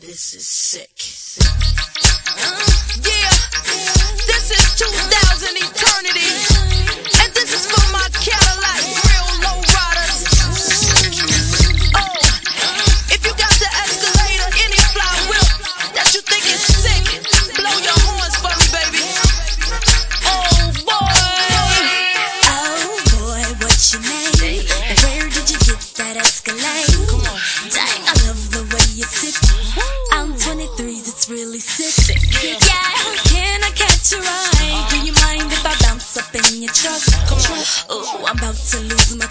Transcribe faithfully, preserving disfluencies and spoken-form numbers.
This is sick. Uh, yeah, this is two thousand eternity, and this is for my Cadillac real low riders. Oh, if you got the Escalator, any fly whip that you think is sick, blow your horns for me, baby. Oh boy, oh boy, what's your name? Where did you get that Escalade? Dang, I love the way you sit. I'm twenty-threes, it's really sick. Yeah, can I catch a ride? Do you mind if I bounce up in your truck? Ooh, I'm about to lose my